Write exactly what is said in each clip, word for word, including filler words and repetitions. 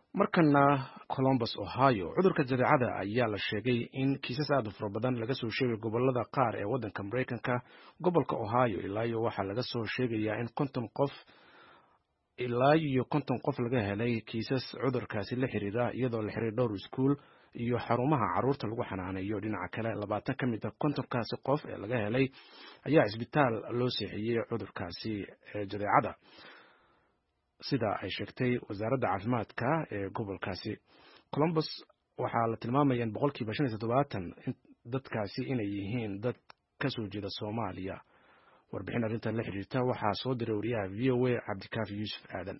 markana Columbus, Ohio, cudurka jadeecada ayaa la sheegay in kiisas aad u fara badan laga soo sheegay gobolada qaar ee waddanka Mareykanka. Gobolka Ohio ilaa iyo waxaa laga soo sheegayaa in konton qof ilaa iyo konton qof laga helay kiisas cudurkaasi la xiriira, iyadoo la xiray dhowr iskuul iyo xarumaha caruurta lagu xanaaneeyo. Dhinaca kale, labaatan ka mid ah kontonkaasi qof ee laga helay ayaa isbitaal loo seexiyey cudurkaasi jadeecada, sida ay sheegtay wasaaradda caafimaadka ee gobolkaasi. Columbus waxaa la tilmaamaya in boqolkiiba shan iyo toddobaatan dadkaasi inay yihiin dad ka soo jeeda Soomaaliya. warbixin arrintan la xiriirta waxaa soo diray wariyaha V O A Cabdikaafi Yuusuf Aadan.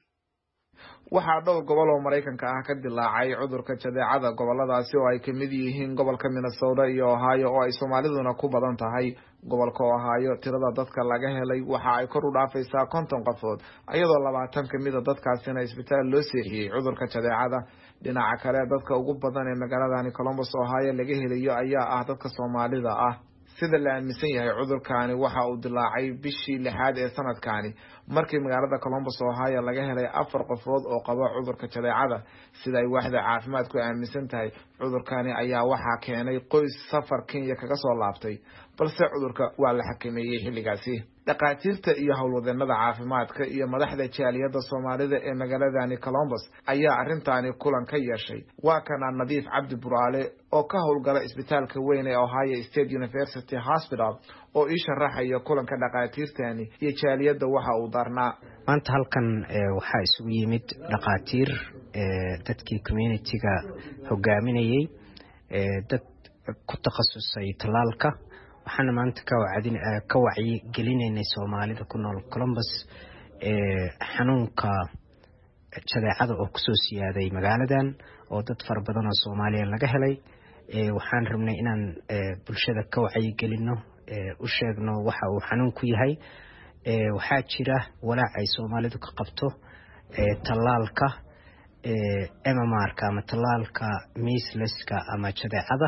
waxaa dhowr gobol oo Mareykanka ah ka dilaacay cudurka jadeecada goboladaasi oo ay ka mid yihiin gobolka Minnesota iyo Ohio oo ay Soomaaliduna ku badan tahay. gobolka Ohio tirada dadka laga helay waxa ay kor u dhaafaysaa konton qofood, iyadoo labaatan ka mid ah dadkaasina isbitaal loo seexiyey cudurka jadeecada. dhinaca kale, dadka ugu badan ee magaaladani Columbus, Ohio laga helayo ayaa ah dadka Soomaalida ah. sida la aaminsan yahay cudurkaani waxa uu dilaacay bishii lixaad ee sanadkaani markii magaalada Columbus, Ohio laga helay afar qofood oo qaba cudurka jadeecada. sida ay waaxda caafimaadku aaminsan tahay, cudurkaani ayaa waxaa keenay qoys safar Kenya kaga soo laabtay, balse cudurka waa la xakameeyey xilligaasi. dhaqaatiirta iyo howlwadeenada caafimaadka iyo madaxda jaaliyadda Soomaalida ee magaaladani Columbus ayaa arrintaani kulan ka yeeshay. waa kana Nadiif Cabdi Buraale oo ka howlgala isbitaalka weyn ee Ohio State University Hospital oo ii sharaxaya kulanka dhaqaatiirtani iyo jaaliyadda waxa uu darnaa. maanta halkan waxaa isugu yimid dhaqaatiir dadkii community-ga hogaaminayay, dad ku takhasusay talaalka. waxaana maanta ka wacdin ka wacyi gelinaynay Soomaalida ku nool Columbus ee xanuunka jadeecada oo kusoo siyaaday magaaladan oo dad fara badan oo Soomaaliya laga helay. ee waxaan rabnay inaan bulshada ka wacyi gelino, ee u sheegno waxa uu xanuunku yahay. ee waxaa jira walaac ay Soomaalidu ka qabto ee talaalka ee M M R-ka ama talaalka measleska ama jadeecada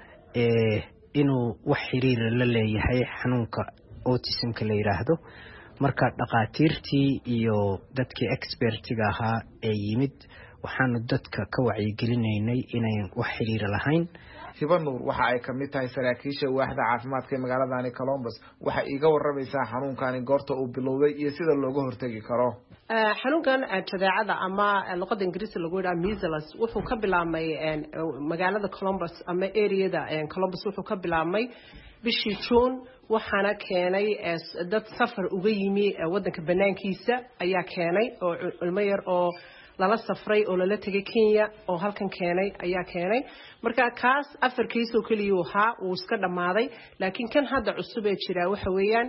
ee inuu wax xiriir la leeyahay xanuunka autism-ka la yiraahdo. marka dhaqaatiirtii iyo dadkii expertiga ahaa ee yimid waxaanu dadka ka wacyi gelinaynay inay wax xiriir lahayn. Hiba Nuur waxa ay ka mid tahay saraakiisha waaxda caafimaadka ee magaaladani Columbus. waxa iiga waramaysaa xanuunkani goorta uu bilowday iyo sida looga hortagi karo. xanuunkan jadeecada ama luqadda Ingiriisi lagu yiraahdo measles wuxuu ka bilaabmay magaalada Columbus ama area-da Columbus wuxuu ka bilaabmay bishii June, waxaana keenay dad safar uga yimi wadanka banaankiisa ayaa keenay oo ilmo yar oo lala safray oo lala tagay Kenya oo halkan keenay ayaa keenay. marka kaas afar kiis oo kaliya waxa uu iska dhamaaday, laakiin kan hadda cusub ee jira waxa weeyaan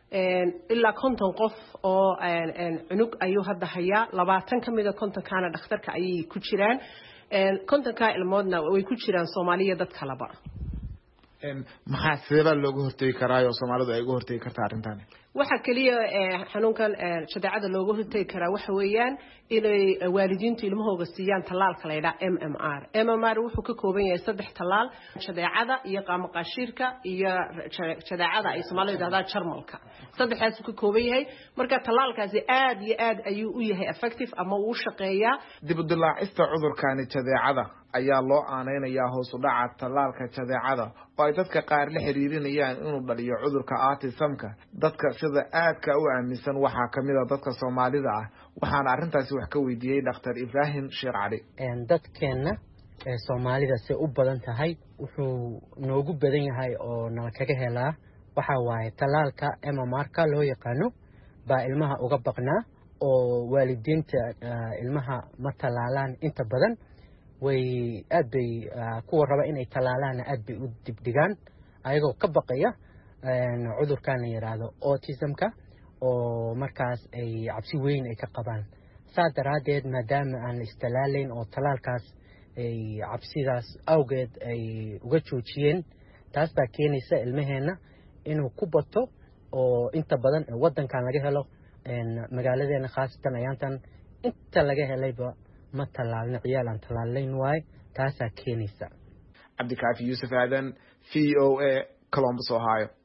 ilaa konton qof oo cunug ayuu hadda hayaa. labaatan ka mid ah konton kana dhakhtarka ayay ku jiraan, konton ka ilmoodna way ku jiraan Soomaaliya dad kalaba. maxaa sabab looga hortagi karaa oo Soomaalidu ay uga hortagi kartaa arrintan? waxa kaliya xanuunkan jadeecada looga hortagi karaa waxa weeyaan inay waalidiintu ilmahooda siiyaan talaalka la yiraahdo M M R. M M R wuxuu ka kooban yahay saddex talaal: jadeecada iyo qaamo qashiirka iyo jadeecada ay Soomaalidu yiraahdaan jarmalka. saddexdaas uu ka kooban yahay. marka talaalkaasi aad iyo aad ayuu u yahay effective ama uu shaqeeyaa. dib u dilaacista cudurkani jadeecada ayaa loo aaneynayaa hoos u dhaca talaalka jadeecada oo ay dadka qaar la xiriirinayaan inuu dhaliyo cudurka autism-ka. dadka sida aadka u aaminsan waxaa kamid ah dadka Soomaalida ah. waxaana arrintaasi wax ka weydiiyey Dr. Ibrahim Sheekh Cali. dadkeena ee Soomaalida si u badan tahay wuxuu noogu badan yahay oo nala kaga helaa waxa waaye talaalka M M R-ka loo yaqaano baa ilmaha uga baqnaa oo waalidiinta ilmaha ma talaalaan inta badan. way aad bay kuwa raba inay talaalaan aad bay u dibdhigaan ayagoo ka baqaya cudurkan la yiraahdo autism-ka oo markaas ay cabsi weyn ay ka qabaan. saa daraadeed maadaama aan la istalaalayn oo talaalkaas ay cabsidaas awgeed ay uga joojiyeen, taas baa keenaysa ilmaheena inuu ku bato oo inta badan wadankan laga helo magaaladeena khaasatan ayaantan inta laga helayba ma talaalna ciyaal aan talaalayn waay. taasaa keenaysa. Cabdikaafi Yuusuf Aadan, V O A, Columbus, Ohio.